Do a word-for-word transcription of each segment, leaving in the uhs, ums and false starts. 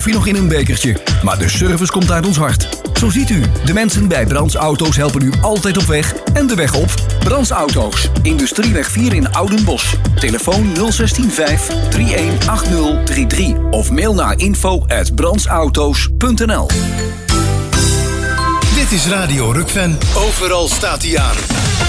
koffie nog in een bekertje, maar de service komt uit ons hart. Zo ziet u, de mensen bij Brands Auto's helpen u altijd op weg en de weg op. Brands Auto's, Industrieweg vier in Oudenbosch. Telefoon nul zes vijf drie een acht nul drie drie of mail naar info at brandsauto's punt n l. Dit is Radio Rukven. Overal staat hij aan.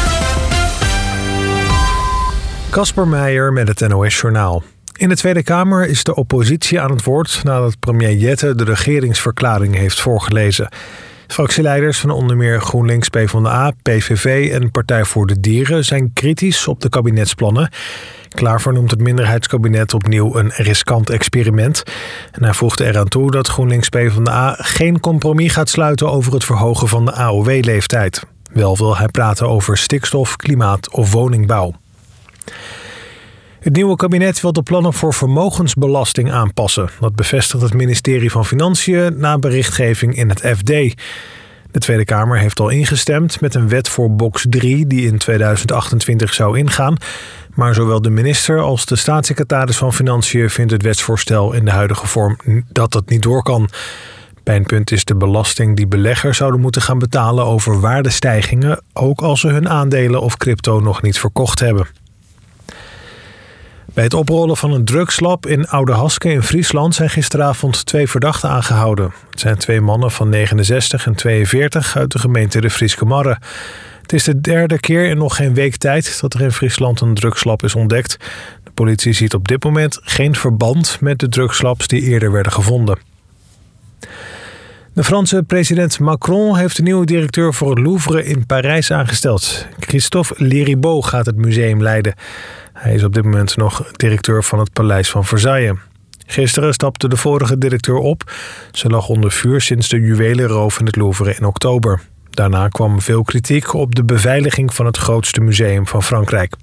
Casper Meijer met het N O S-journaal. In de Tweede Kamer is de oppositie aan het woord nadat premier Jette de regeringsverklaring heeft voorgelezen. Fractieleiders van onder meer GroenLinks, PvdA, P V V en Partij voor de Dieren zijn kritisch op de kabinetsplannen. Klaver noemt het minderheidskabinet opnieuw een riskant experiment. En hij voegde eraan toe dat GroenLinks PvdA geen compromis gaat sluiten over het verhogen van de A O W-leeftijd. Wel wil hij praten over stikstof, klimaat of woningbouw. Het nieuwe kabinet wil de plannen voor vermogensbelasting aanpassen. Dat bevestigt het ministerie van Financiën na berichtgeving in het F D. De Tweede Kamer heeft al ingestemd met een wet voor box drie die in tweeduizend achtentwintig zou ingaan. Maar zowel de minister als de staatssecretaris van Financiën vindt het wetsvoorstel in de huidige vorm dat dat niet door kan. Pijnpunt is de belasting die beleggers zouden moeten gaan betalen over waardestijgingen, ook als ze hun aandelen of crypto nog niet verkocht hebben. Bij het oprollen van een drugslab in Oudehaske in Friesland zijn gisteravond twee verdachten aangehouden. Het zijn twee mannen van negenenzestig en tweeënveertig uit de gemeente de Frieske Marre. Het is de derde keer in nog geen week tijd dat er in Friesland een drugslab is ontdekt. De politie ziet op dit moment geen verband met de drugslabs die eerder werden gevonden. De Franse president Macron heeft de nieuwe directeur voor het Louvre in Parijs aangesteld. Christophe Leribaud gaat het museum leiden. Hij is op dit moment nog directeur van het Paleis van Versailles. Gisteren stapte de vorige directeur op. Ze lag onder vuur sinds de juwelenroof in het Louvre in oktober. Daarna kwam veel kritiek op de beveiliging van het grootste museum van Frankrijk.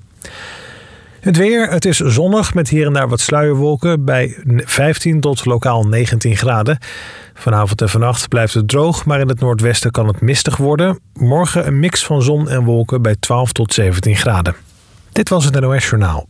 Het weer, het is zonnig met hier en daar wat sluierwolken bij vijftien tot lokaal negentien graden. Vanavond en vannacht blijft het droog, maar in het noordwesten kan het mistig worden. Morgen een mix van zon en wolken bij twaalf tot zeventien graden. Dit was het N O S-journaal.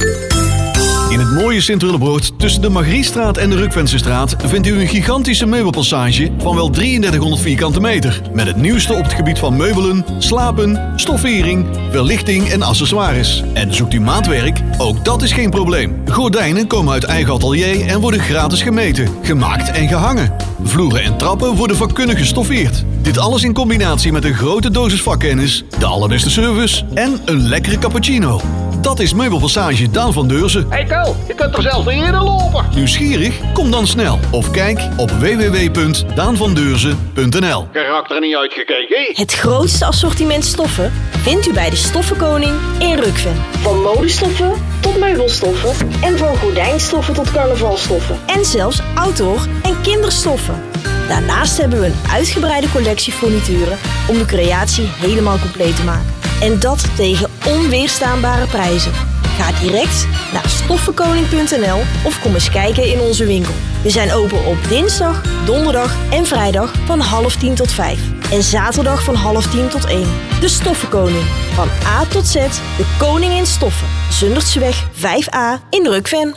In het mooie Sint-Willebroord tussen de Margriestraat en de Rukvensestraat vindt u een gigantische meubelpassage van wel drieëndertighonderd vierkante meter. Met het nieuwste op het gebied van meubelen, slapen, stoffering, verlichting en accessoires. En zoekt u maatwerk? Ook dat is geen probleem. Gordijnen komen uit eigen atelier en worden gratis gemeten, gemaakt en gehangen. Vloeren en trappen worden vakkundig gestoffeerd. Dit alles in combinatie met een grote dosis vakkennis, de allerbeste service en een lekkere cappuccino. Dat is Meubelpassage Daan van Deurzen. Hey Kel, je kunt er zelfs niet eerder lopen. Nieuwsgierig? Kom dan snel. Of kijk op w w w punt daan van deurzen punt n l. Geraakt er niet uitgekeken? Het grootste assortiment stoffen vindt u bij de Stoffenkoning in Rukven. Van modestoffen tot meubelstoffen en van gordijnstoffen tot carnavalstoffen. En zelfs outdoor en kinderstoffen. Daarnaast hebben we een uitgebreide collectie furnituren om de creatie helemaal compleet te maken. En dat tegen onweerstaanbare prijzen. Ga direct naar stoffenkoning punt n l of kom eens kijken in onze winkel. We zijn open op dinsdag, donderdag en vrijdag van half tien tot vijf. En zaterdag van half tien tot één. De Stoffenkoning. Van A tot Z, de koning in stoffen. Zundertseweg vijf a in Rukven.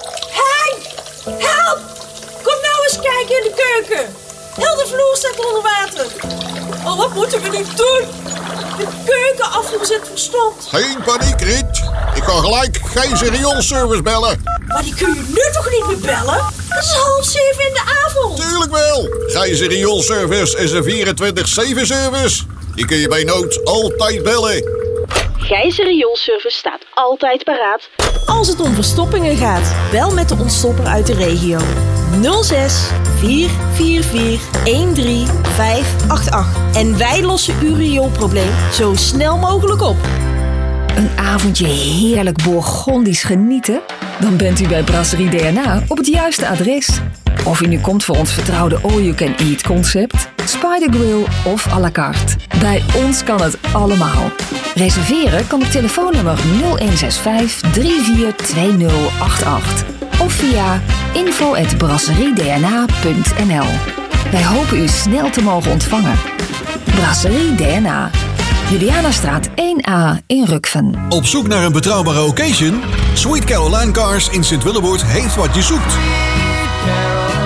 Hey! Help! Kom nou eens kijken in de keuken. Heel de vloer staat onder water. Oh, wat moeten we nu doen? De keuken afgezet verstomd. Geen paniek, Riet. Ik kan gelijk Gijzer rioolservice bellen. Maar die kun je nu toch niet meer bellen? Het is half zeven in de avond. Tuurlijk wel. Gijzer rioolservice is een vierentwintig zeven service. Die kun je bij nood altijd bellen. Gijzer Rioolservice staat altijd paraat als het om verstoppingen gaat. Bel met de ontstopper uit de regio. nul zes vier vier vier een drie vijf acht acht. En wij lossen uw rioolprobleem zo snel mogelijk op. Een avondje heerlijk Bourgondisch genieten? Dan bent u bij Brasserie D N A op het juiste adres. Of u nu komt voor ons vertrouwde all-you-can-eat concept, Spider Grill of à la carte. Bij ons kan het allemaal. Reserveren kan op telefoonnummer nul een zes vijf drie vier twee nul acht acht of via info at brasserie d n a punt n l. Wij hopen u snel te mogen ontvangen. Brasserie D N A. Julianastraat één a in Rukven. Op zoek naar een betrouwbare occasion? Sweet Caroline Cars in Sint-Willebroord heeft wat je zoekt.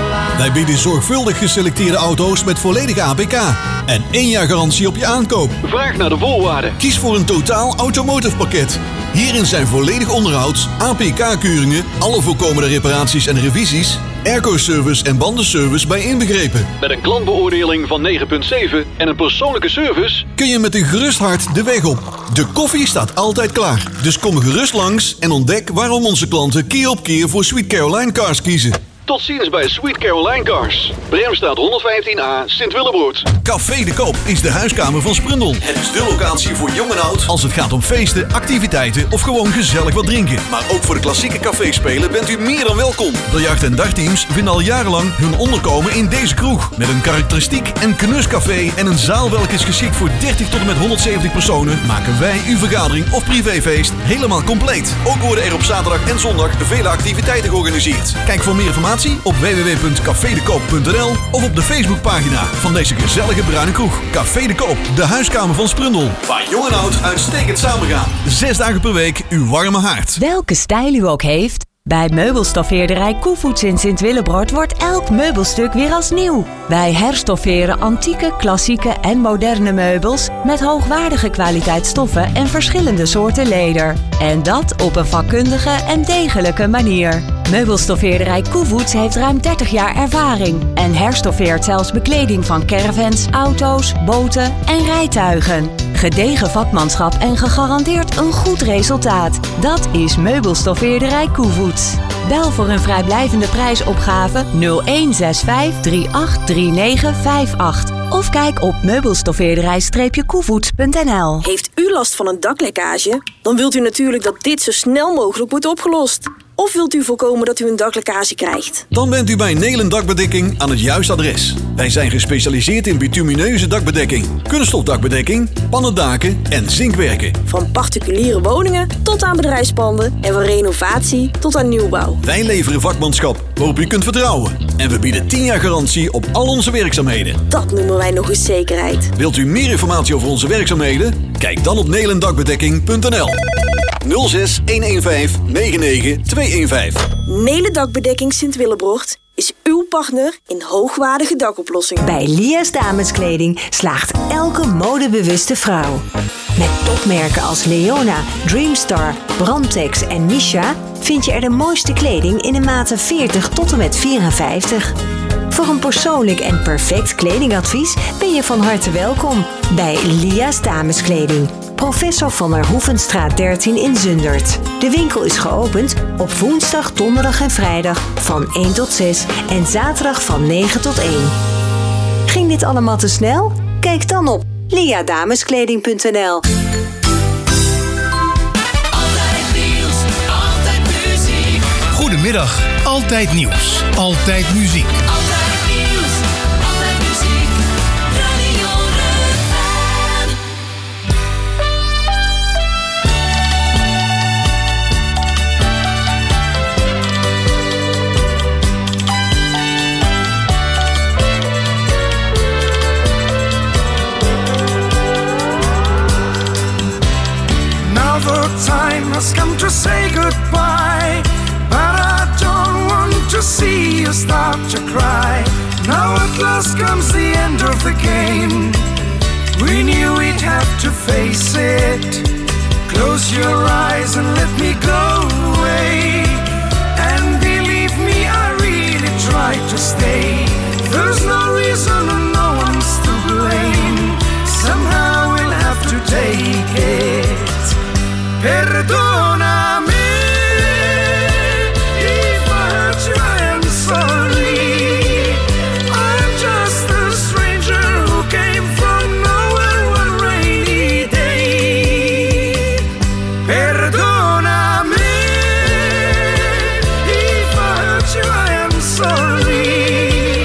Wij bieden zorgvuldig geselecteerde auto's met volledig A P K. En één jaar garantie op je aankoop. Vraag naar de voorwaarden. Kies voor een totaal automotive pakket. Hierin zijn volledig onderhoud, A P K-keuringen, alle voorkomende reparaties en revisies, airco-service en bandenservice bij inbegrepen. Met een klantbeoordeling van negen komma zeven en een persoonlijke service kun je met een gerust hart de weg op. De koffie staat altijd klaar. Dus kom gerust langs en ontdek waarom onze klanten keer op keer voor Sweet Caroline Cars kiezen. Tot ziens bij Sweet Caroline Cars. Bremstraat honderdvijftien A, Sint-Willebroord. Café de Koop is de huiskamer van Sprundel. Het is de locatie voor jong en oud als het gaat om feesten, activiteiten of gewoon gezellig wat drinken. Maar ook voor de klassieke caféspelen bent u meer dan welkom. Biljart- en dagteams vinden al jarenlang hun onderkomen in deze kroeg. Met een karakteristiek en knuscafé en een zaal welke is geschikt voor dertig tot en met honderdzeventig personen, maken wij uw vergadering of privéfeest helemaal compleet. Ook worden er op zaterdag en zondag vele activiteiten georganiseerd. Kijk voor meer informatie op w w w punt café de koop punt n l of op de Facebookpagina van deze gezellige bruine kroeg. Café de Koop, de huiskamer van Sprundel. Waar jong en oud uitstekend samengaan. Zes dagen per week uw warme haard. Welke stijl u ook heeft, bij meubelstoffeerderij Koevoets in Sint-Willebroord wordt elk meubelstuk weer als nieuw. Wij herstofferen antieke, klassieke en moderne meubels met hoogwaardige kwaliteit stoffen en verschillende soorten leder. En dat op een vakkundige en degelijke manier. Meubelstoffeerderij Koevoets heeft ruim dertig jaar ervaring en herstoffeert zelfs bekleding van caravans, auto's, boten en rijtuigen. Gedegen vakmanschap en gegarandeerd een goed resultaat. Dat is Meubelstoffeerderij Koevoets. Bel voor een vrijblijvende prijsopgave nul een zes vijf drie acht drie negen vijf acht of kijk op meubelstoffeerderij koevoets punt n l. Heeft u last van een daklekkage? Dan wilt u natuurlijk dat dit zo snel mogelijk wordt opgelost. Of wilt u voorkomen dat u een daklekkage krijgt? Dan bent u bij Nelen Dakbedekking aan het juiste adres. Wij zijn gespecialiseerd in bitumineuze dakbedekking, kunststofdakbedekking, pannendaken en zinkwerken. Van particuliere woningen tot aan bedrijfspanden en van renovatie tot aan nieuwbouw. Wij leveren vakmanschap waarop u kunt vertrouwen. En we bieden tien jaar garantie op al onze werkzaamheden. Dat noemen wij nog eens zekerheid. Wilt u meer informatie over onze werkzaamheden? Kijk dan op nelendakbedekking punt n l. nul zes een een vijf negen negen twee een vijf. Nelen Dakbedekking Sint-Willebroord is uw partner in hoogwaardige dakoplossingen. Bij Lia's Dameskleding slaagt elke modebewuste vrouw. Met topmerken als Leona, Dreamstar, Brandtex en Misha vind je er de mooiste kleding in de maten veertig tot en met vierenvijftig. Voor een persoonlijk en perfect kledingadvies ben je van harte welkom bij Lia's Dameskleding. Professor van der Hoevenstraat dertien in Zundert. De winkel is geopend op woensdag, donderdag en vrijdag van één tot zes en zaterdag van negen tot één. Ging dit allemaal te snel? Kijk dan op lia dameskleding punt n l. Goedemiddag, altijd nieuws, altijd muziek. Altijd nieuws, altijd muziek, Radio Rukven. Now the time has come to say goodbye, but I don't want to see you start to cry. Now at last comes the end of the game. We knew we'd have to face it. Close your eyes and let me go away. And believe me, I really tried to stay. There's no reason and no one's to blame. Somehow we'll have to take it. Perdóname. Sorry.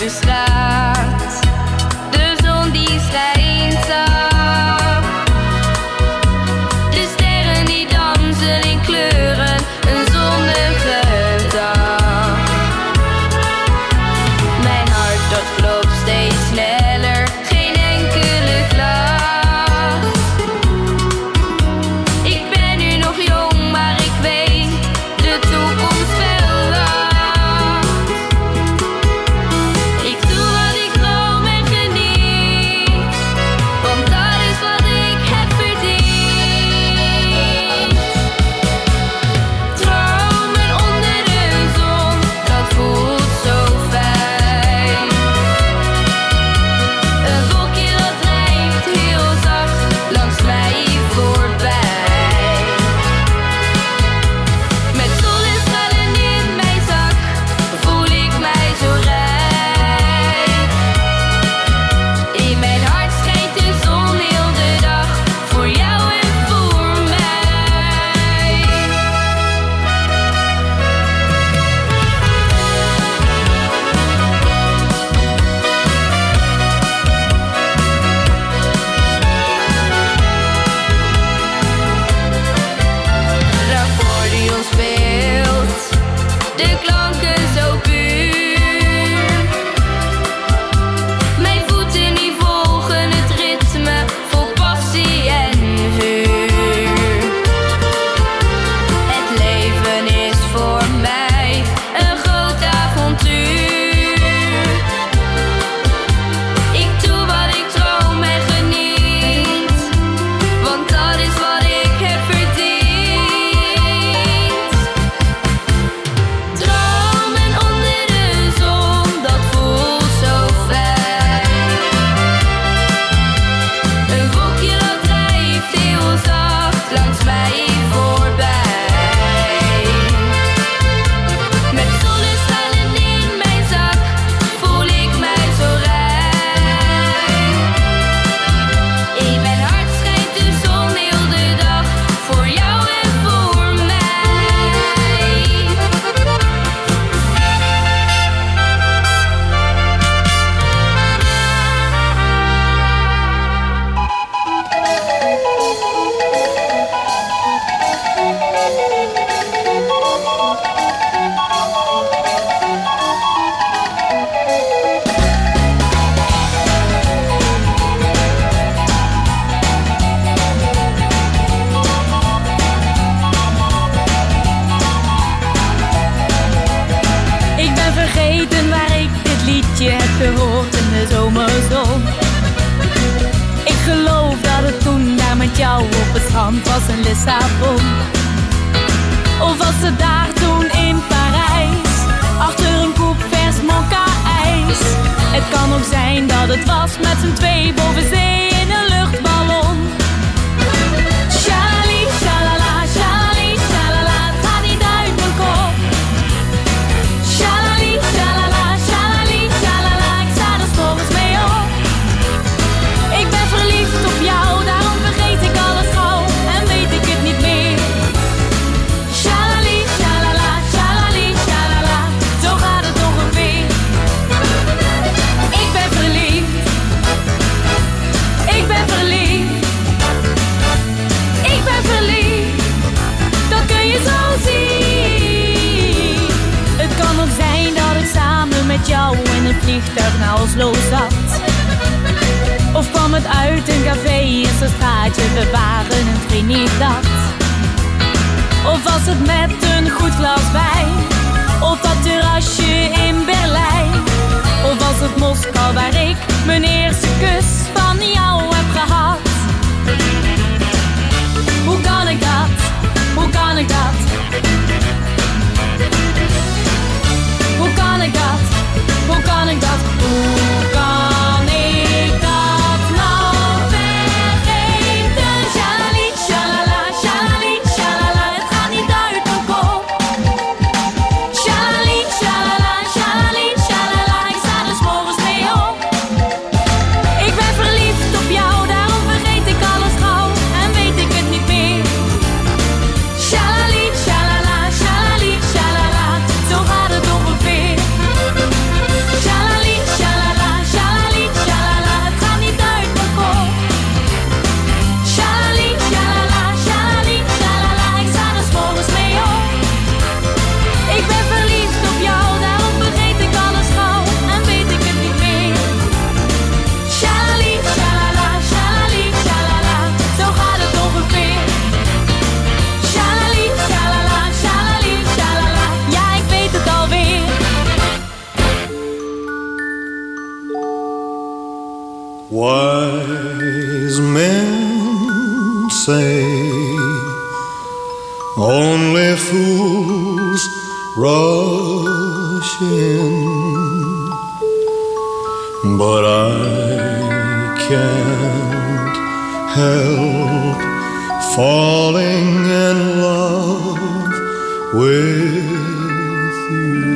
de straat. De zon die schijnt zacht. De sterren die dansen in kleuren, een zonnige dag. Mijn hart dat klopt steeds sneller, geen enkele klacht. Ik ben nu nog jong, maar ik weet de toekomst verwacht. Ik doe wat ik droom en geniet, want dat is wat ik heb verdiend. Dromen onder de zon, dat voelt zo fijn. Een wolkje dat drijft heel zacht langs mij voorbij. Met zonnestralen in mijn zak voel ik mij zo rijk. In mijn hart schijnt de zon heel de dag voor jou en voor mij. De accordeon speelt, de klanken zo puur. Mijn voeten die volgen het ritme vol passie en vuur. Het leven is voor mij een groot avontuur. Ik doe wat ik droom en geniet, want dat is wat ik heb verdiend. Dromen onder de zon, dat voelt zo fijn. Een wolkje dat drijft heel zacht langs mij voorbij. Met zonnestralen in mijn zak voel ik mij zo rijk. In mijn hart schijnt de zon heel de dag voor jou en voor mij. Ik ben vergeten waar ik dit liedje heb gehoord in de zomerzon. Ik geloof dat het toen daar met jou op het strand was in Lissabon. Of was het daar toen in Parijs, achter een koep vers mokka-ijs. Het kan ook zijn dat het was met z'n twee boven zee in een luchtballon. Shalali, shalala, shalali, shalala, het gaat niet uit mijn kop. Shalali, shalala, shalali, shalala, ik sta er 's morgens mee op. Ik ben verliefd op jou, daarom vergeet ik alles gauw en weet ik het niet meer. Shalali, shalala, shalali, shalala, zo gaat het ongeveer. Ik ben verliefd, ik ben verliefd, ik ben verliefd, dat kun je zo zien. Het kan ook zijn dat ik samen met jou in een vliegtuig naar Oslo zat. Of kwam het uit een café in zo'n straatje, we waren in Trinidad. Of was het met een goed glas wijn, op dat terrasje in Berlijn. Of was het Moskou waar ik mijn eerste kus van jou heb gehad. Hoe kan ik dat, hoe kan ik dat? Hoe kan ik dat, hoe kan ik dat, hoe kan ik dat nou vergeten? Shalali, shalala, shalali, shalala, het gaat niet uit mijn kop. Shalali, shalala, shalali, shalala, Wise men say only fools rush in, but I can't help falling in love with you.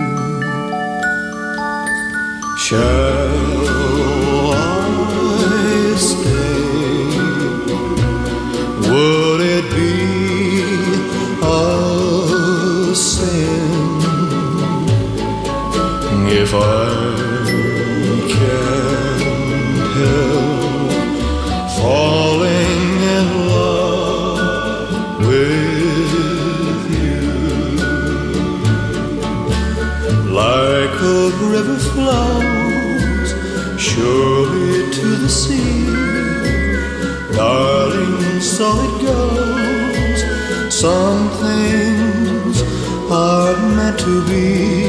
Shall I stay? Would it be a sin if I can't help falling in love with you? Like a river flows surely to the sea, darling, so it goes. Some things are meant to be.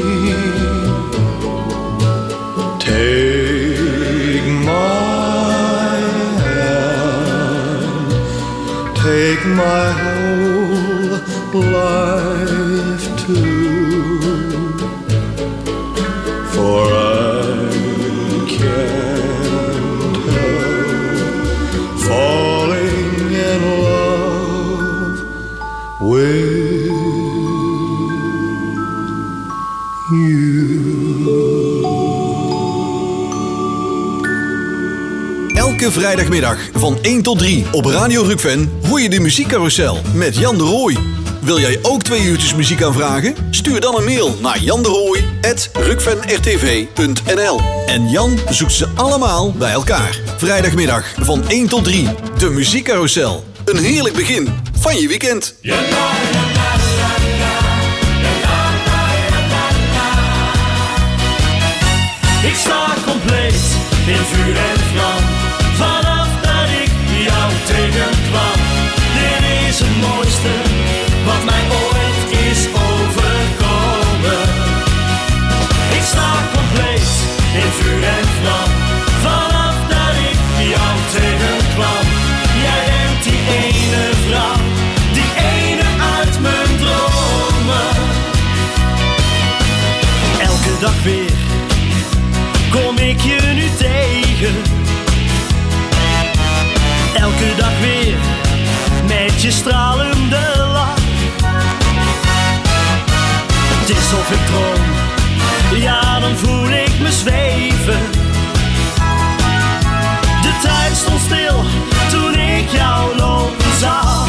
Take my hand, take my whole life too, for I can't help falling in love with you. Elke vrijdagmiddag van één tot drie op Radio Rukven hoor je de muziekcarousel met Jan de Rooij. Wil jij ook twee uurtjes muziek aanvragen? Stuur dan een mail naar janderooij at rukvenrtv punt n l. En Jan zoekt ze allemaal bij elkaar. Vrijdagmiddag van één tot drie. De muziekcarousel. Een heerlijk begin van je weekend. Ik sta compleet in vuur en vlam. Vanaf dat ik jou tegenkwam. Dit is het mooiste wat mij ooit is overkomen. Ik sta compleet in vuur en vlam. Vanaf dat ik jou tegenkwam. Jij bent die ene vrouw, die ene uit mijn dromen. Elke dag weer kom ik je nu tegen. Elke dag weer met je stralende lach. Het is of ik droom, ja dan voel ik me zweven. De tijd stond stil toen ik jou lopen zag.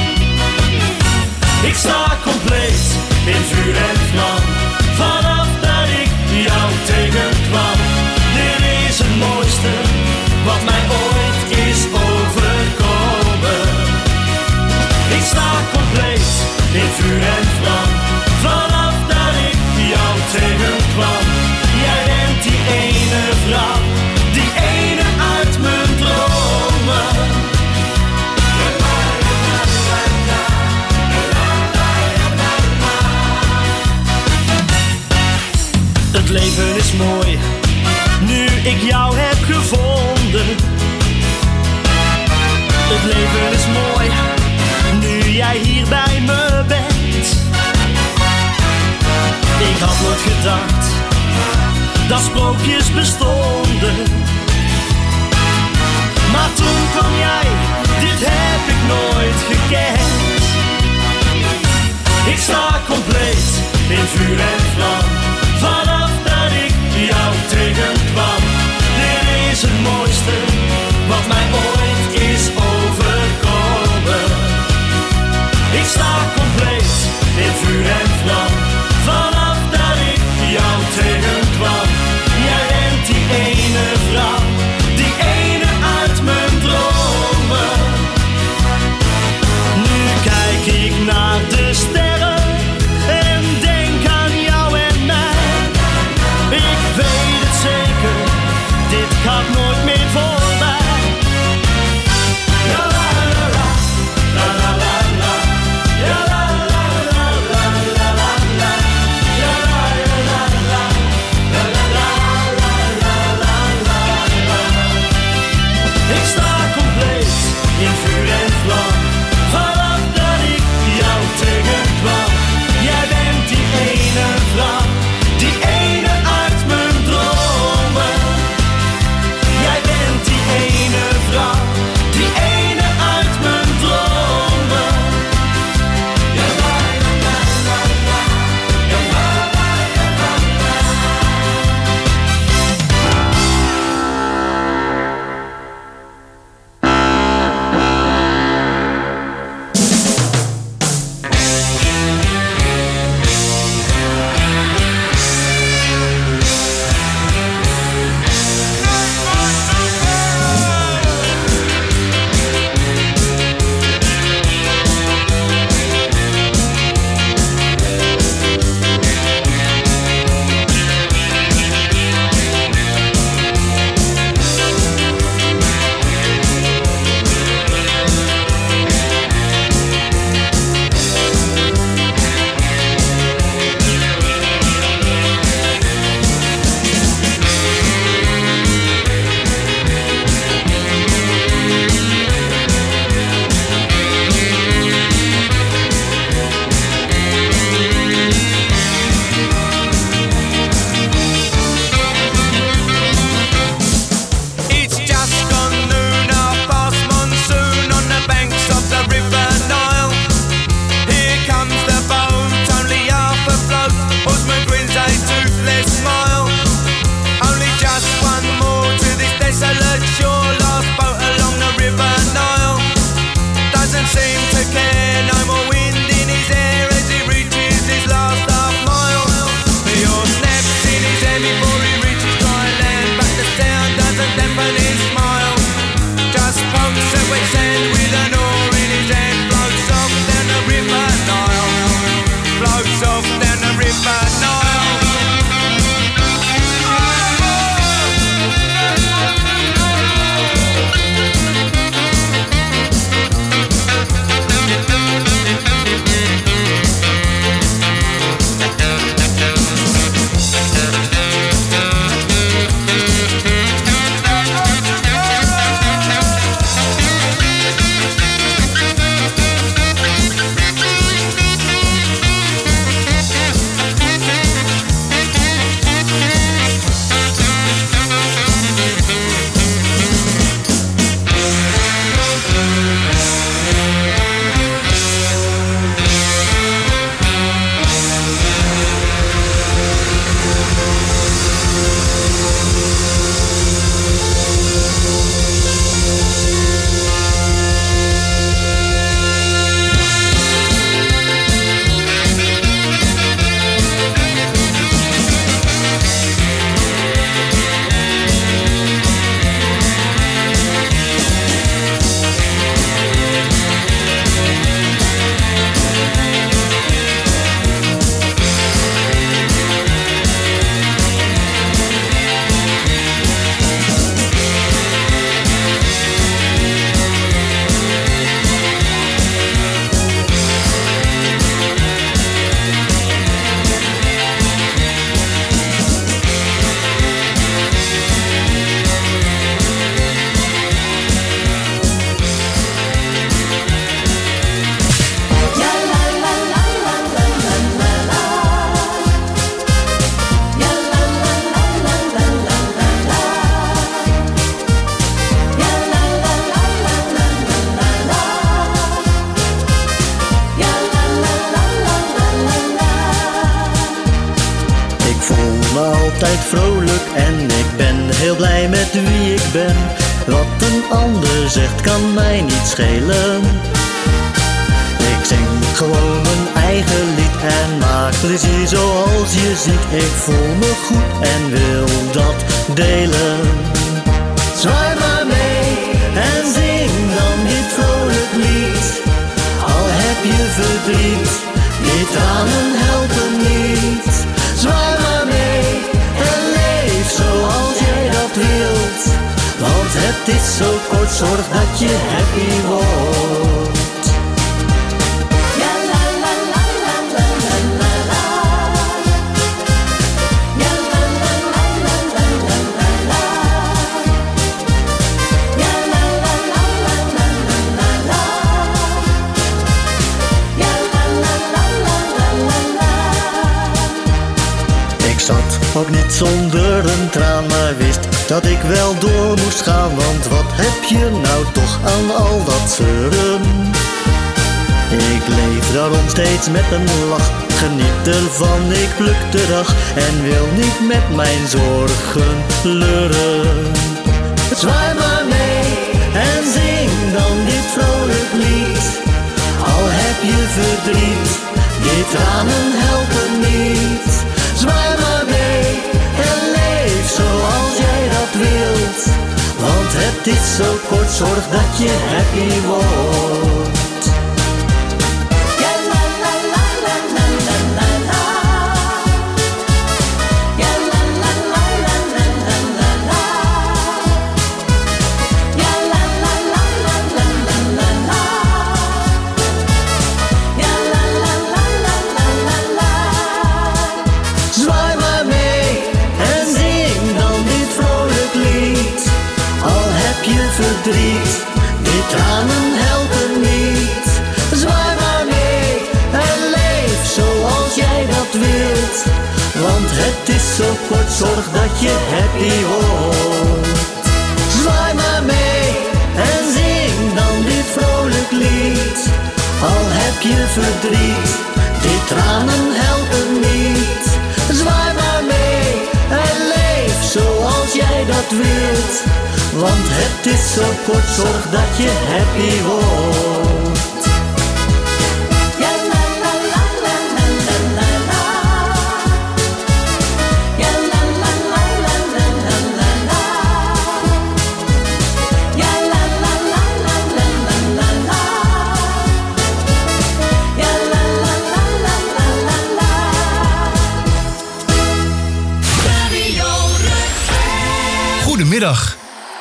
Ik sta compleet in vuur en vlam. Vanaf dat ik jou tegenkwam. Dit is het mooiste wat mij ooit is overkomen. Ik sta compleet in vuur en vlam. Vanaf dat ik jou tegenkwam. Jij bent die ene vrouw, die ene uit mijn dromen. Het leven is mooi, nu ik jou heb gevonden. Het leven is mooi, nu jij hier bij me bent. Ik had nooit gedacht dat sprookjes bestonden. Maar toen kwam jij, dit heb ik nooit gekend. Ik sta compleet in vuur en vlam. Vanaf dat ik jou tegenkwam. Dit is het mooiste wat mij ooit is overkomen. Ik sta compleet in vuur en vlam. Vanaf dat ik jou tegenkwam. Jij bent die ene vrouw, die ene uit mijn dromen. Nu kijk ik naar de sterren en denk aan jou en mij. Ik weet het zeker, dit gaat nooit meer voorbij. La la la la, la la la la, ja la la la la la la la, ja la la la la, la la la la la la la la. vrolijk en ik ben heel blij met wie ik ben. Wat een ander zegt kan mij niet schelen. Ik zing gewoon mijn eigen lied en maak plezier zoals je ziet. Ik voel me goed en wil dat delen. Zwaai maar mee en zing dan dit vrolijk lied. Al heb je verdriet, die tranen helpen niet. Zwaai maar mee en leef zoals jij dat wilt. Want het is zo kort, zorg dat je happy wordt. Ook niet zonder een traan, maar wist dat ik wel door moest gaan. Want wat heb je nou toch aan al dat zeuren? Ik leef daarom steeds met een lach. Geniet ervan, ik pluk de dag en wil niet met mijn zorgen leuren. Zwaai maar mee en zing dan dit vrolijk lied. Al heb je verdriet, die tranen helpen niet. Zwaai maar mee en leef zoals jij dat wilt. Want het is zo kort, zorg dat je happy wordt. Die tranen helpen niet. Zwaai maar mee en leef zoals jij dat wilt. Want het is zo kort, zorg dat je happy wordt. Zwaai maar mee en zing dan dit vrolijk lied. Al heb je verdriet, die tranen helpen niet. Zwaai maar mee en leef zoals jij dat wilt. Want het is zo kort, zorg dat je happy wordt. Ja la la la la la la la la. Ja la la la la la la la la. Ja la la la la la la la la. Ja la la la la la la la. Radio Rukven. Goedemiddag.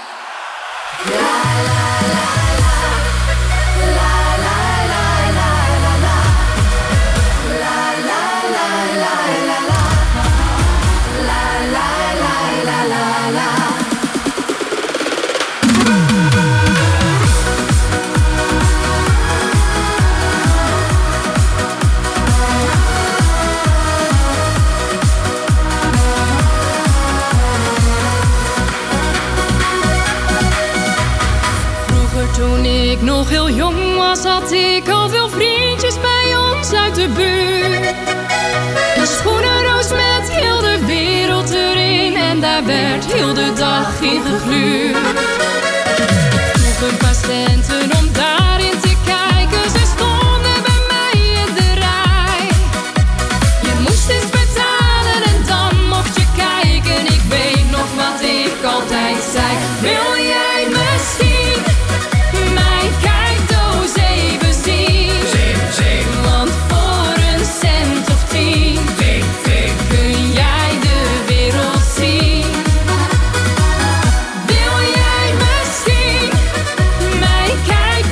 Toen ik nog heel jong was, had ik al veel vriendjes bij ons uit de buurt. Een schoenenroos met heel de wereld erin en daar werd heel de dag in gegluurd. Nog een paar centen om daarin te kijken, ze stonden bij mij in de rij. Je moest eens betalen en dan mocht je kijken. Ik weet nog wat ik altijd zei: wil jij misschien mijn kijkdoos even zien? Zing, zing. Want voor een cent of tien ving, ving. Kun jij de wereld zien. Wil jij misschien mijn kijkdoos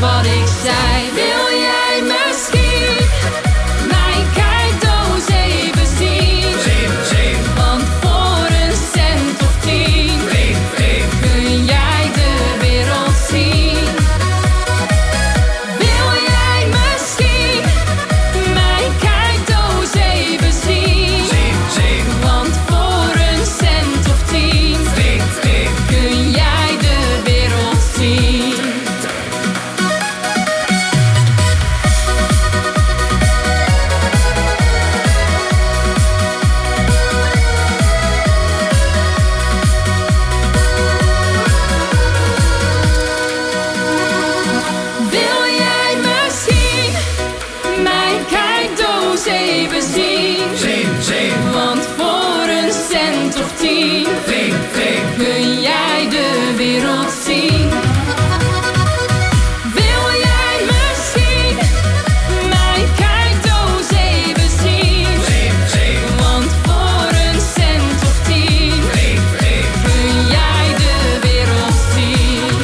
wat ik zei. Wil jij misschien mijn kijkdoos even zien? Zeven, zeven. Want voor een cent of tien Vreemd, vreemd. kun jij de wereld zien. Wil jij misschien mijn kijkdoos even zien? Zeven, zeven. Want voor een cent of tien Vreemd, vreemd. kun jij de wereld zien. Wil jij misschien mijn kijkdoos even zien? Zeven, zeven. Want voor een cent of tien Vreemd, vreemd. kun jij de wereld zien. Wil jij misschien mijn kijkdoos even zien? Zeven, zeven. Want voor een cent of tien Vreemd, vreemd. kun jij de wereld zien.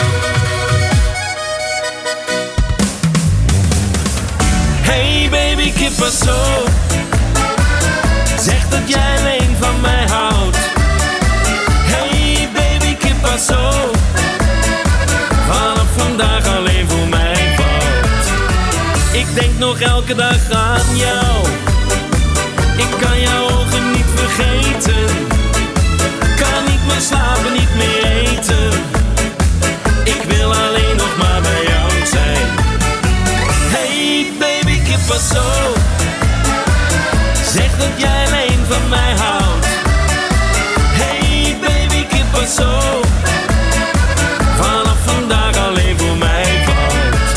Hey baby, que passou? Zeg dat jij alleen van mij houdt. Hey baby, que passou? Vanaf vandaag alleen voor mij valt. Ik denk nog elke dag aan jou. Ik kan jouw ogen niet vergeten. Kan niet meer slapen, niet meer eten. Ik wil alleen nog maar bij jou zijn. Hey baby, que passou? Zeg dat jij alleen van mij houdt. Hey baby, que passou? Vanaf vandaag alleen voor mij valt.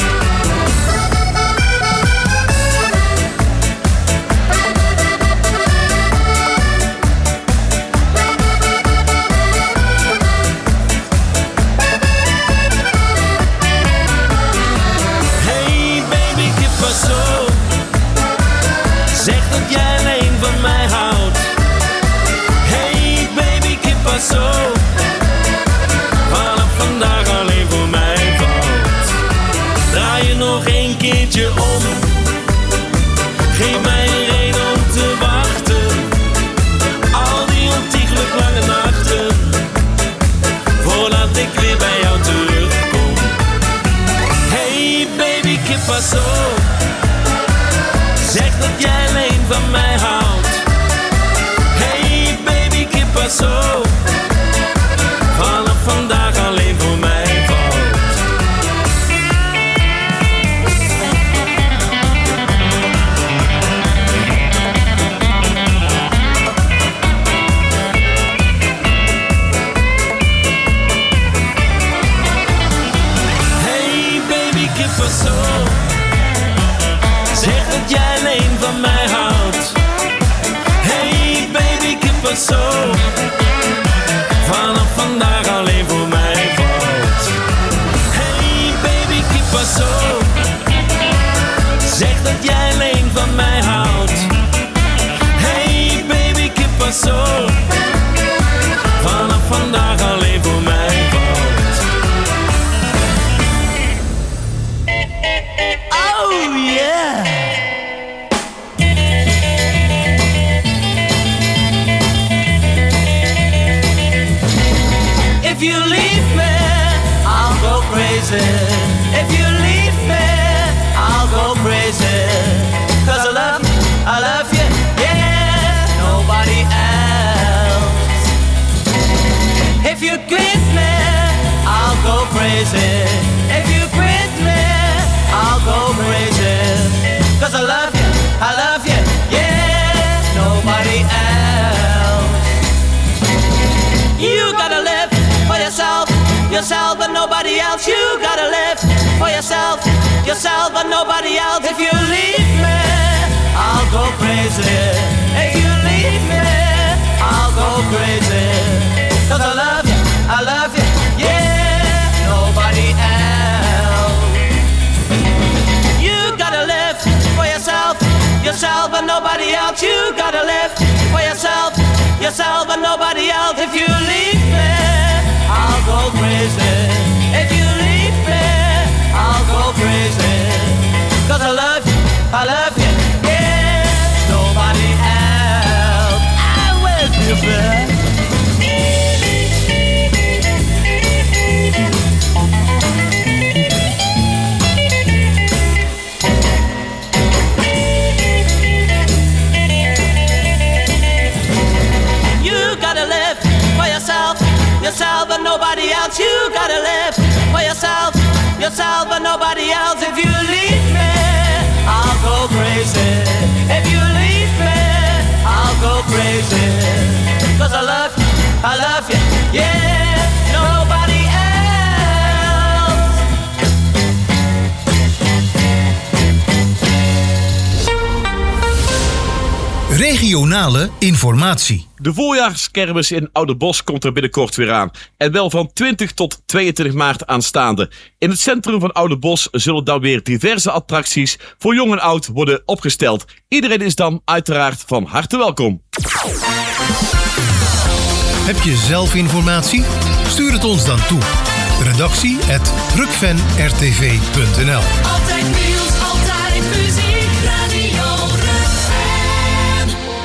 Hey baby, que passou? Zeg dat jij alleen van mij houdt. Hey baby, que passou? Vanaf vandaag alleen voor mij valt. Draai je nog een keertje om. Geef mij een reden om te wachten. Al die ontiegelijk lange nachten. Voordat ik weer bij jou terugkom. Hey baby, que passou? Zeg dat jij alleen van mij houdt. Hey baby, que passou? Vanaf vandaag alleen voor mij valt. Hey baby, que passou? Zeg dat jij alleen van mij houdt. Hey baby, que passou? Vanaf vandaag alleen voor mij valt. Hey baby, que passou? Zeg dat jij alleen van mij houdt. Hey baby, que passou? Vanaf vandaag alleen voor mij valt. Oh yeah! If you leave me, I'll go crazy. If you leave me, I'll go crazy. Cause I love you, I love you, yeah, nobody else. If you quit me, I'll go crazy. If you quit me, I'll go crazy. Cause I love you, I love you, yeah, nobody else. You gotta live for yourself, yourself but nobody else. You gotta live for yourself, yourself but nobody else. If you leave me, I'll go crazy. If you leave me, I'll go crazy. Cause I love you, I love you, yeah, nobody else. You gotta live for yourself, yourself but nobody else. You gotta live for yourself, yourself but nobody else. If you leave me, I'll go crazy. If you leave me, I'll go gotta live for yourself, yourself and nobody else. If you leave me, I'll go crazy. If you leave me, I'll go crazy. Cause I love you, I love you, yeah, nobody else. Regionale informatie. De voorjaarskermis in Oudenbosch komt er binnenkort weer aan. En wel van twintig tot tweeëntwintig maart aanstaande. In het centrum van Oudenbosch zullen dan weer diverse attracties voor jong en oud worden opgesteld. Iedereen is dan uiteraard van harte welkom. Heb je zelf informatie? Stuur het ons dan toe. Redactie at rukven r t v punt n l. Altijd nieuws, altijd muziek, Radio Rukven.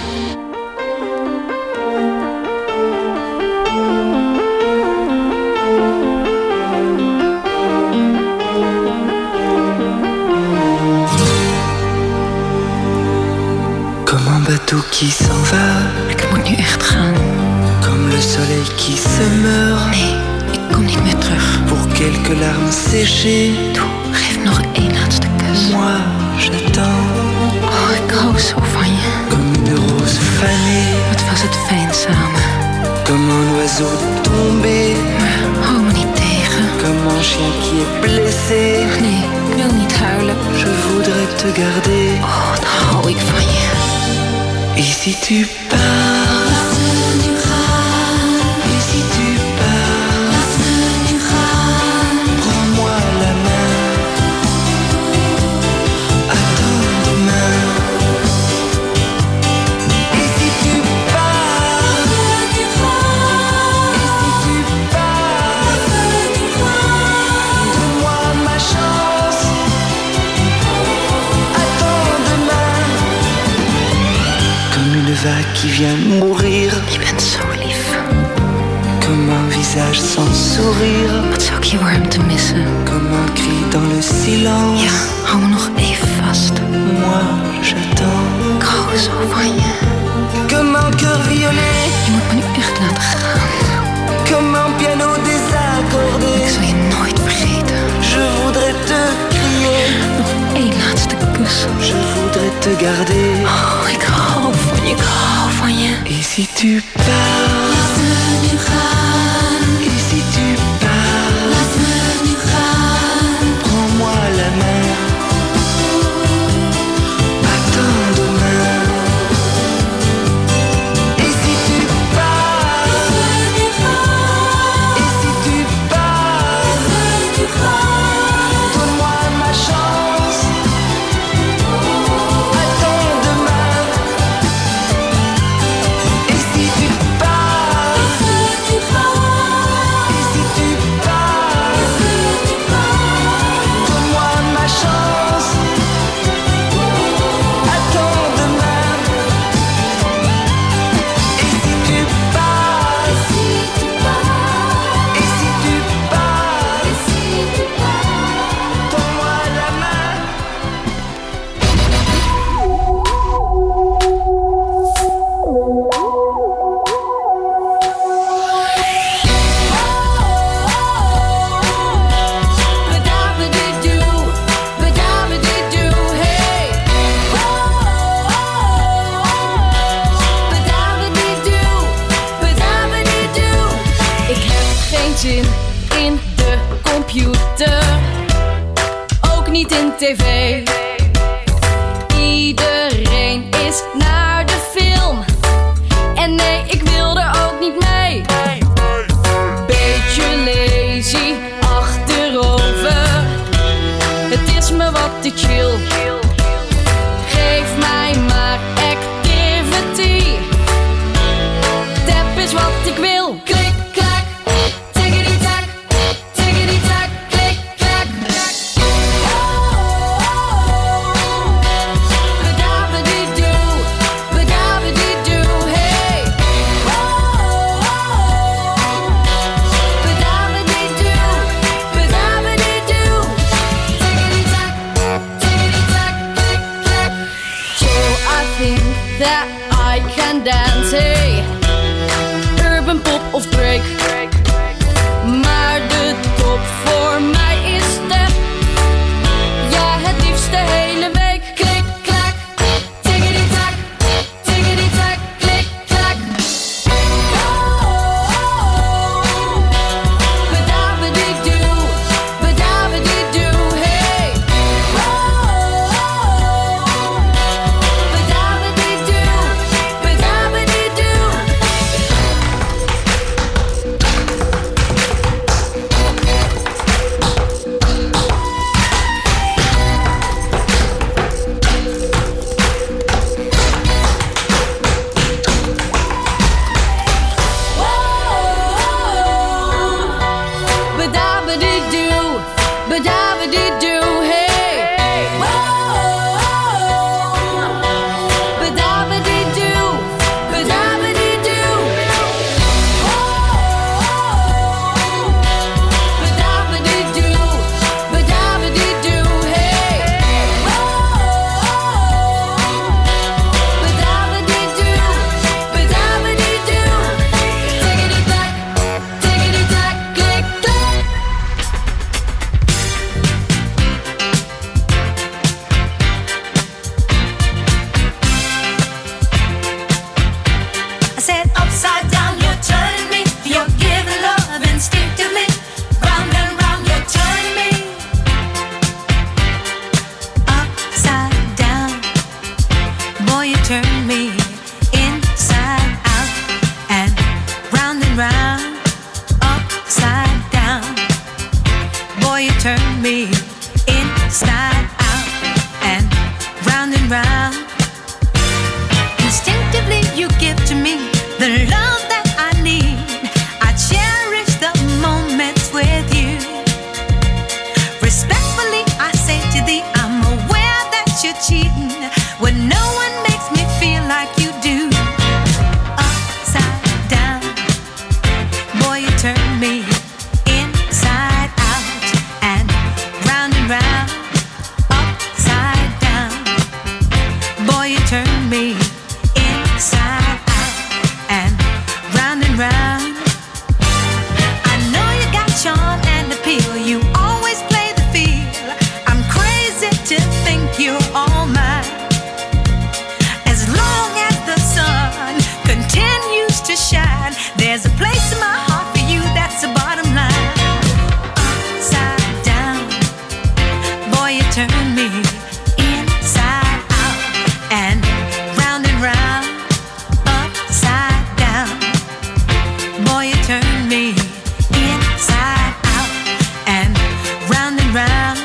Comme un bateau qui s'en va. Ik moet nu echt gaan. Comme le soleil qui se meurt. Nee, ik kom niet meer terug. Pour quelques larmes séchées. Toe, geef nog één laatste kus. Moi, j'attends. Oh, ik hou zo van je. Comme une rose fanée. Wat was het fijn samen. Comme un oiseau tombé. Maar hou me niet tegen. Comme un chien qui est blessé. Nee, ik wil niet huilen. Je voudrais te garder. Oh, dan hou ik van je. Et si tu pars, Laat me nu gaan. et si tu pars, Laat me nu gaan. prends-moi la main. Attends demain. Et si tu pars, Laat me nu gaan. et si tu pars, Laat me nu gaan. donne-moi ma chance. Attends demain. Comme une vague qui vient mourir. Je bent zo lief. Comme un visage sans sourire. Wat zou ik je warmte missen? Comme un cri dans le silence. Ja, hou me nog even vast. Moi, j'attends. Ik hou zo van je. Comme un cœur violet. Je moet me nu echt laten gaan. Comme un piano désaccordé. Ik zal je nooit vergeten. Je voudrais te crier. Nog één laatste kus. Je voudrais te garder. Oh, ik hou van je, ik hou van je. Et si tu pars, Laat me nu gaan. et si tu pars, Laat me nu gaan. prends-moi la main. Attends demain. Et si tu pars, Laat me nu gaan. et si tu pars, Laat me nu gaan. donne-moi ma chance. Attends demain. Et si tu pars, Laat me nu gaan. et si tu pars, Laat me nu gaan. donne-moi ma chance. Attends demain. Et si tu pars, Si tu pars, et si tu pars, si tu pars. donne-moi la main. Ba-da-ba-dee-doo, ba-da-ba-dee-doo, hey. Ba-da-ba-dee-doo, ba-da-ba-dee-doo. Ik heb geen zin in de computer, ook niet in tv. Iedereen is naar de film en nee, ik wil er ook niet mee. Beetje lazy achterover, het is me wat te chill. Geef mij maar activity, tap is wat ik wil. Klik, klak, tickety-tack, tickety-tack, klik, klak. Ba-da-ba-dee-doo, ba-da-ba-dee-doo, hey. Ba-da-ba-dee-doo, ba-da-ba-dee-doo. Tickety-tack, tickety-tack. and round. Instinctively you give to me the love that I need. I cherish the moments with you. Respectfully I say to thee, I'm aware that you're cheating when no one makes me feel like you do. Upside down, boy, you turn me inside out and round and round. Upside down, boy, you turn me inside out and round and round. I know you got charm and appeal. You always play the field. I'm crazy to think you're all mine. As long as the sun continues to shine, there's a place in my heart for you. That's the bottom line. Upside down, boy, you turn me inside out and round and round. Upside down, boy, you turn me inside out and round and round.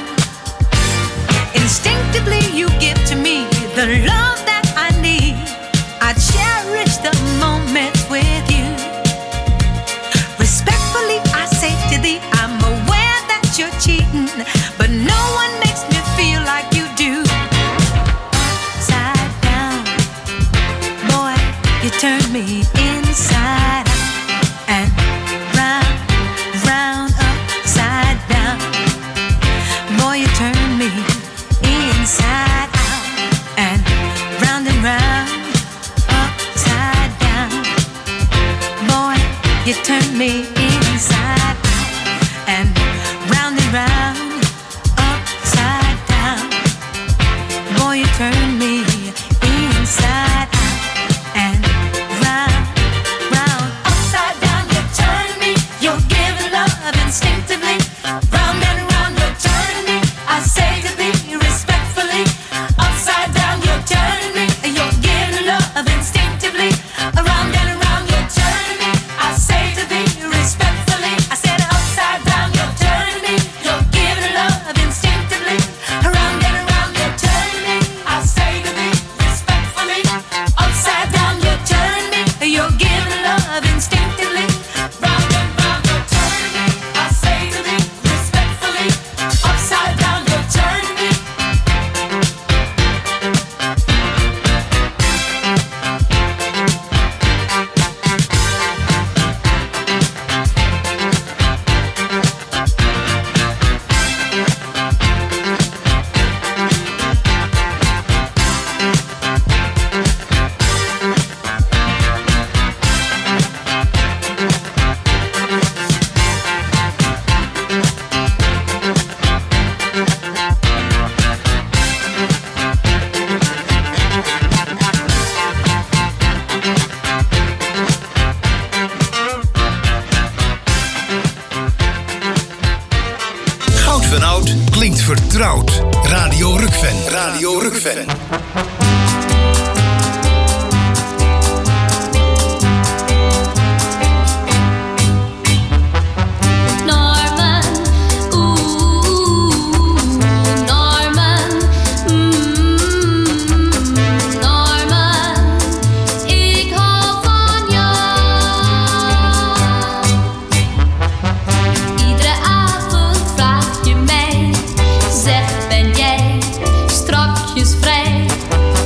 Instinctively you give to me the love that I need. I cherish the moments with you. Respectfully I say to thee, I'm aware that you're cheating, but no one makes me feel like you do. Upside down, boy, you turn me inside out and round, round, upside down. Boy, you turn me inside out and round and round. Upside down, boy, you turn me inside out and round and round. Upside down, boy, you turn me inside out and round, round. Upside down, you turn me. You're giving love instinctively. Round and round, you're turning me. I say to thee respectfully. Upside down, you're turning me. You're giving love instinctively. Around and around, you're turning me. I say to thee respectfully. I said upside down, you're turning me. You're giving love instinctively. Around and around, you're turning me. I say to thee respectfully. Upside down, you're turning me. You're giving love instinctively. Round and round, you're turning me. I say to thee respectfully. Upside down, you're turning me. Goud van oud klinkt vertrouwd. Radio Rukven. Radio Rukven. Norman, oeh, Norman, mm, Norman, ik hou van jou. Iedere avond vraag je mij, zeg ben jij strakjes vrij?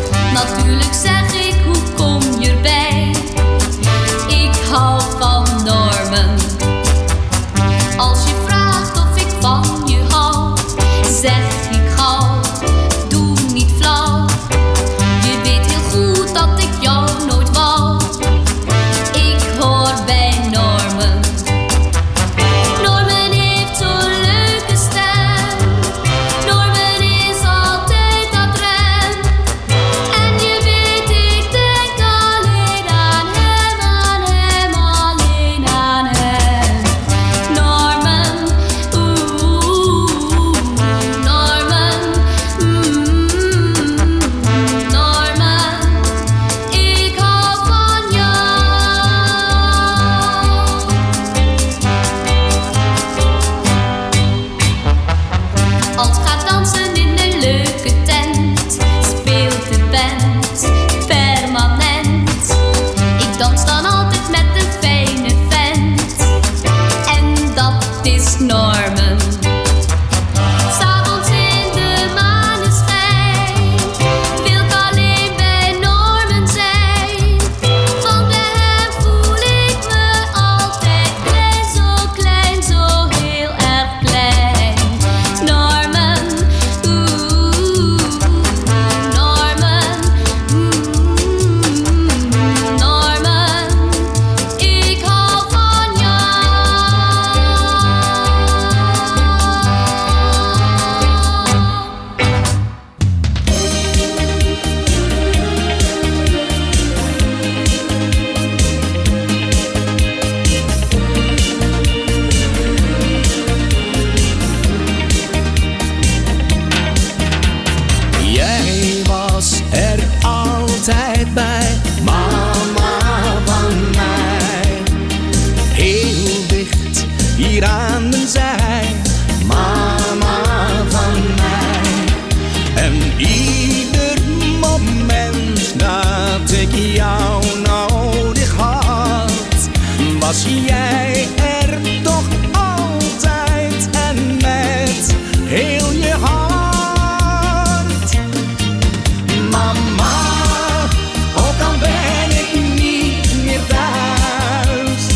En ieder moment dat ik jou nodig had, was jij er toch altijd en met heel je hart. Mama, ook al ben ik niet meer thuis,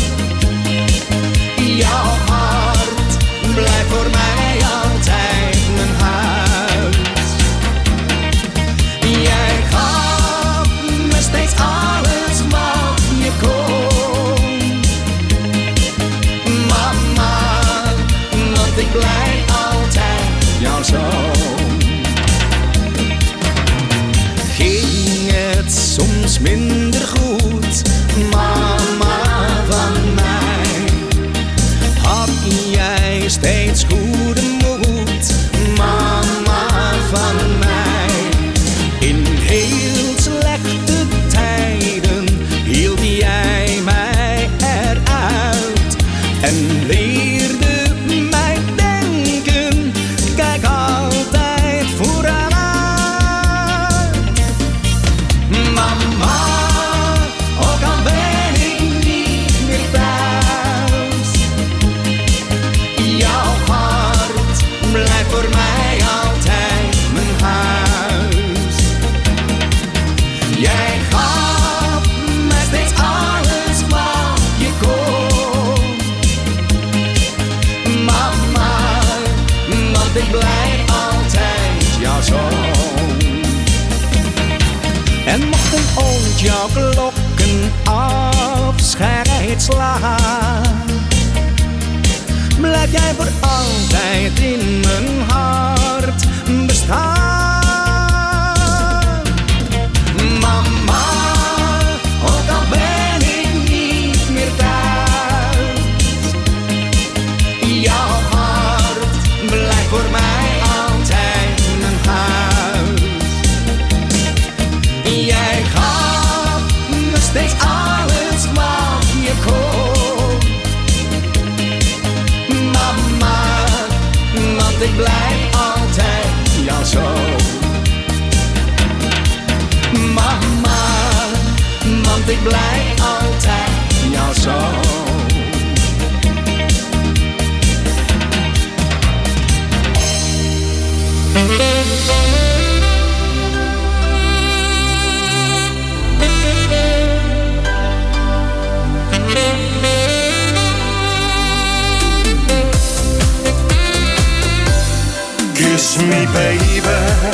jouw hart blijft voor mij altijd mijn huis. Jij gaf me steeds alles wat je kon, mama, want ik blijf altijd jouw zoon. Ging het soms minder goed, mama van mij, had jij steeds goede moed, mama van mij. In heel slechte tijden hield jij mij eruit en leerde mij denken, kijk altijd vooruit. Mama, ook al ben ik niet meer thuis, jouw hart blijft voor mij altijd mijn huis. Jij gaf mij steeds alles wat je kon, mama, want ik blijf altijd jouw zoon. En mochten ooit jouw klokken afscheid slaan, blijf jij voor altijd in mijn hart bestaan. Mama, ook al ben ik niet meer thuis, jouw hart blijft voor mij altijd mijn huis. Jij gaf me steeds alles wat je kon, mama, want ik blijf altijd jouw zoon. Mama, want ik blijf altijd jouw zoon. Kiss me, baby.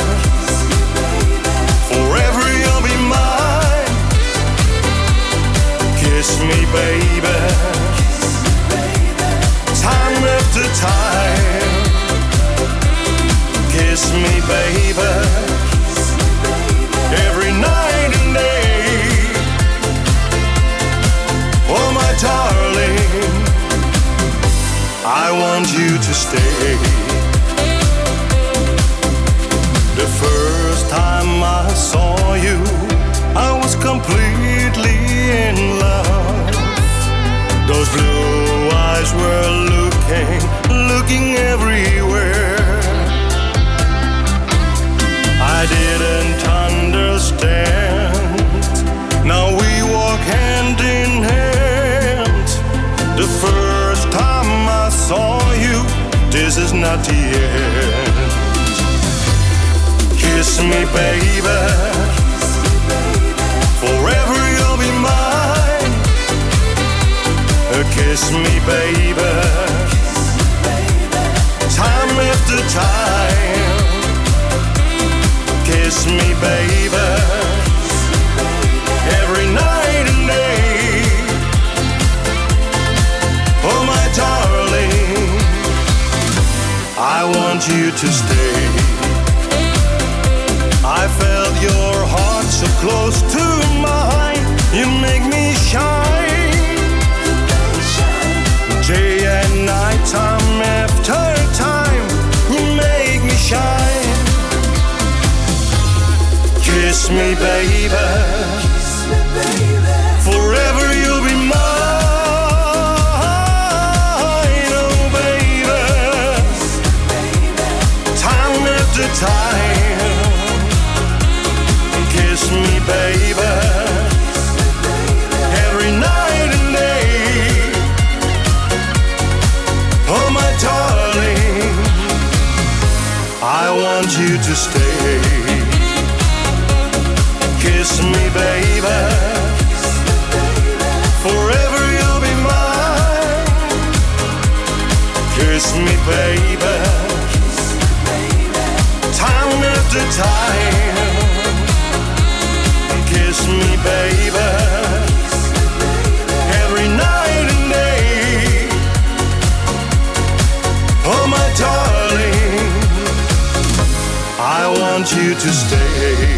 Forever you'll be mine. Kiss me, baby. Time after time. Kiss me, baby. Every night and day. Oh, my darling, I want you to stay. The first time I saw you, I was completely in love. Those blue eyes were looking, looking everywhere. I didn't understand. Now we walk hand in hand. The first time I saw you, this is not the end. Kiss me, baby. Forever you'll be mine. Kiss me, baby. Time after time. Kiss me, baby. Every night and day. Oh, my darling, I want you to stay. I felt your heart so close to mine. You make me shine. Day and night, time after time. You make me shine. Kiss me, baby. Forever you'll be mine. Oh, baby. Time after time. you to stay. Kiss me, baby. Forever you'll be mine. Kiss me, baby. Time after time. Kiss me, baby. Every night and day. Oh, my darling, I want you to stay.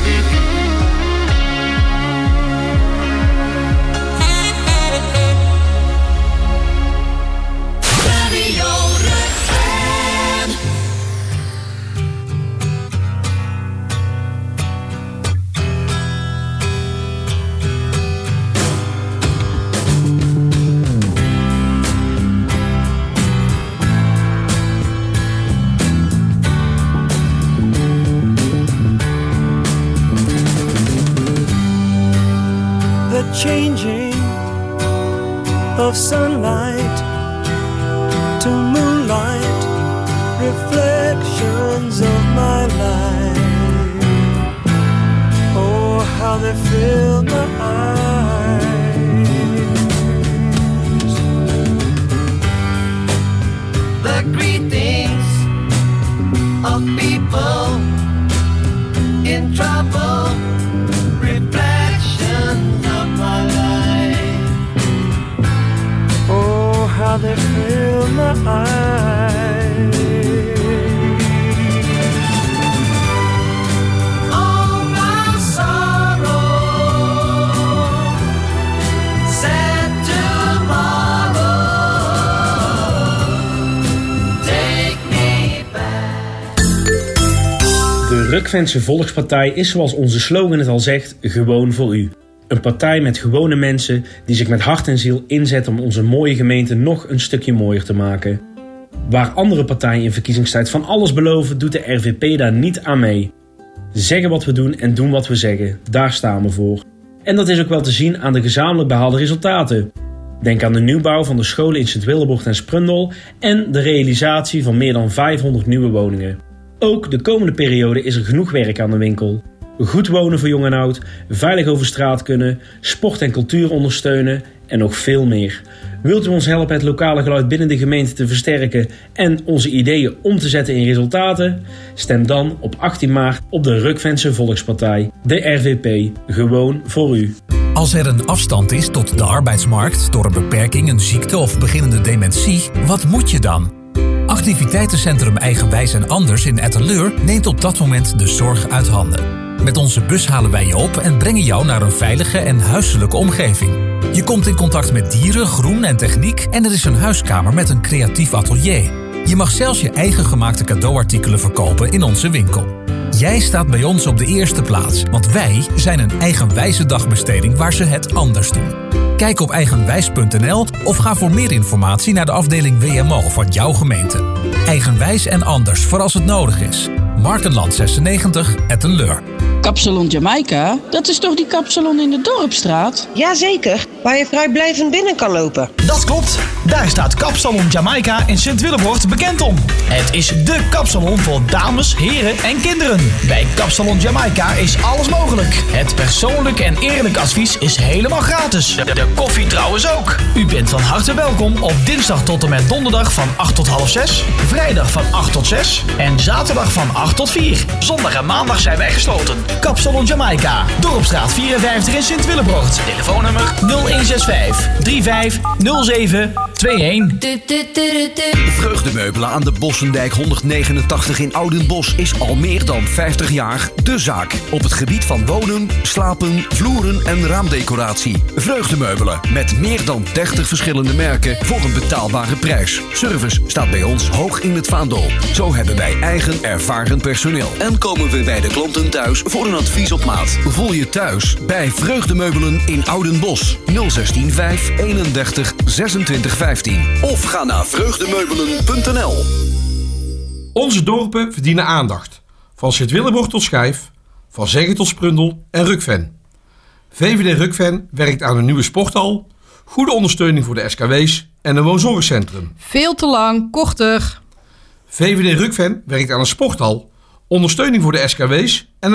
Changing of sunlight to moonlight, reflections of my life. Oh, how they fill my eyes. The greetings of people in trouble, reflections of my life. Oh, how they fill my eyes. All my sorrow, sad tomorrow, take me back. De Rukvense Volkspartij is, zoals onze slogan het al zegt, gewoon voor u. Een partij met gewone mensen die zich met hart en ziel inzetten om onze mooie gemeente nog een stukje mooier te maken. Waar andere partijen in verkiezingstijd van alles beloven, doet de R V P daar niet aan mee. Zeggen wat we doen en doen wat we zeggen, daar staan we voor. En dat is ook wel te zien aan de gezamenlijk behaalde resultaten. Denk aan de nieuwbouw van de scholen in Sint-Willebroord en Sprundel en de realisatie van meer dan vijfhonderd nieuwe woningen. Ook de komende periode is er genoeg werk aan de winkel. Goed wonen voor jong en oud, veilig over straat kunnen, sport en cultuur ondersteunen en nog veel meer. Wilt u ons helpen het lokale geluid binnen de gemeente te versterken en onze ideeën om te zetten in resultaten? Stem dan op achttien maart op de Rukvense Volkspartij, de R V P, gewoon voor u. Als er een afstand is tot de arbeidsmarkt door een beperking, een ziekte of beginnende dementie, wat moet je dan? Activiteitencentrum Eigenwijs en Anders in Etteleur neemt op dat moment de zorg uit handen. Met onze bus halen wij je op en brengen jou naar een veilige en huiselijke omgeving. Je komt in contact met dieren, groen en techniek en er is een huiskamer met een creatief atelier. Je mag zelfs je eigen gemaakte cadeauartikelen verkopen in onze winkel. Jij staat bij ons op de eerste plaats, want wij zijn een eigenwijze dagbesteding waar ze het anders doen. Kijk op eigenwijs punt n l of ga voor meer informatie naar de afdeling W M O van jouw gemeente. Eigenwijs en Anders voor als het nodig is. Markenland zesennegentig, Etteleur. Kapsalon Jamaica, dat is toch die kapsalon in de Dorpstraat? Jazeker, waar je vrijblijvend binnen kan lopen. Dat klopt, daar staat Kapsalon Jamaica in Sint-Willebroord bekend om. Het is dé kapsalon voor dames, heren en kinderen. Bij Kapsalon Jamaica is alles mogelijk. Het persoonlijk en eerlijk advies is helemaal gratis. De, de koffie trouwens ook. U bent van harte welkom op dinsdag tot en met donderdag van acht tot half zes, vrijdag van acht tot zes en zaterdag van acht tot vier. Zondag en maandag zijn wij gesloten. Kapsalon Jamaica, Dorpstraat vierenvijftig in Sint-Willebroord. Telefoonnummer nul een zes vijf drie vijf nul zeven twee een. Vreugdemeubelen aan de Bossendijk honderdnegenentachtig in Oudenbosch is al meer dan vijftig jaar de zaak. Op het gebied van wonen, slapen, vloeren en raamdecoratie. Vreugdemeubelen met meer dan dertig verschillende merken voor een betaalbare prijs. Service staat bij ons hoog in het vaandel. Zo hebben wij eigen ervaren personeel. En komen we bij de klanten thuis voor een advies op maat. Voel je thuis bij Vreugdemeubelen in Oudenbosch. nul een zes vijf eenendertig zesentwintig vijftien. Of ga naar vreugdemeubelen punt n l. Onze dorpen verdienen aandacht. Van Sint-Willebroord tot Schijf, van Zeggen tot Sprundel en Rukven. V V D Rukven werkt aan een nieuwe sporthal, goede ondersteuning voor de S K W's en een woonzorgcentrum. Veel te lang, korter. V V D Rukven werkt aan een sporthal, ondersteuning voor de S K W's en